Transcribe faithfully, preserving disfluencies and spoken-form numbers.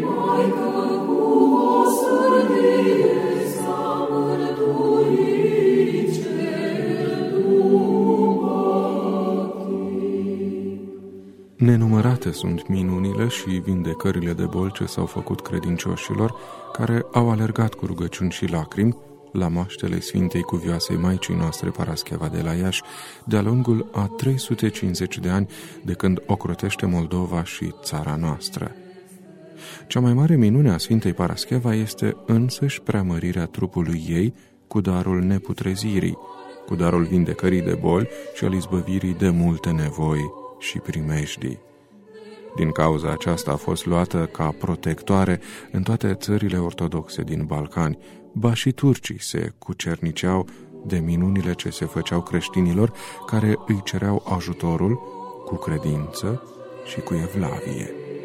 Nenumărate sunt minunile și vindecările de boli ce s-au făcut credincioșilor, care au alergat cu rugăciuni și lacrimi la moaștele Sfintei Cuvioasei Maicii noastre Parascheva de la Iași, de-a lungul a trei sute cincizeci de ani de când ocrotește Moldova și țara noastră. Cea mai mare minune a Sfintei Parascheva este însăși preamărirea trupului ei cu darul neputrezirii, cu darul vindecării de boli și al izbăvirii de multe nevoi și primejdii. Din cauza aceasta a fost luată ca protectoare în toate țările ortodoxe din Balcani, ba și turcii se cucerniceau de minunile ce se făceau creștinilor care îi cereau ajutorul cu credință și cu evlavie.